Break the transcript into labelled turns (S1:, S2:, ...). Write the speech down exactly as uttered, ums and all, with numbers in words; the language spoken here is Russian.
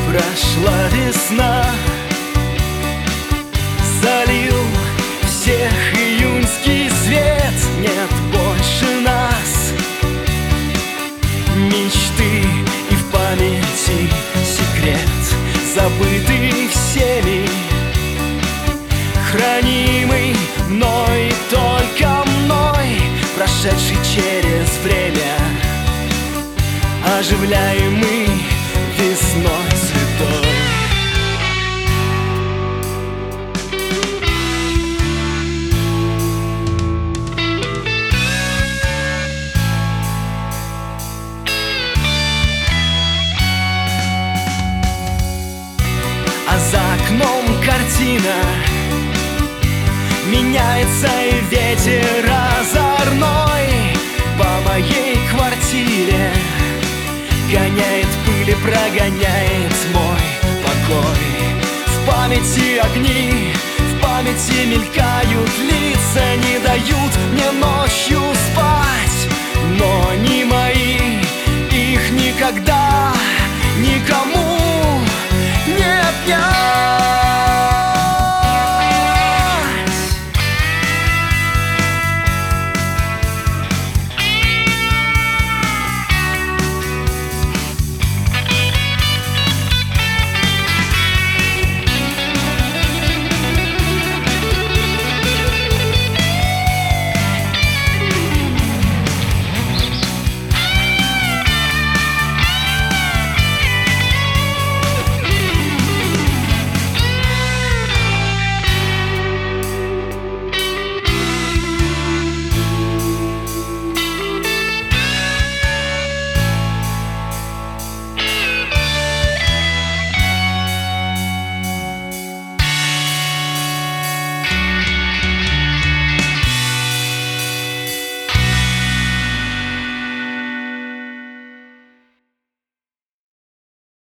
S1: Прошла весна, залил всех июньский свет. Нет больше нас, мечты и в памяти секрет, забытый всеми, хранимый мной, только мной, прошедший через время, оживляемый весной цветой. А за окном картина меняется, и ветер озорной по моей квартире гоняет пыль и прогоняет мой покой. В памяти огни, в памяти мелькают лица, не дают мне ночью спать, но не мои, их никогда никому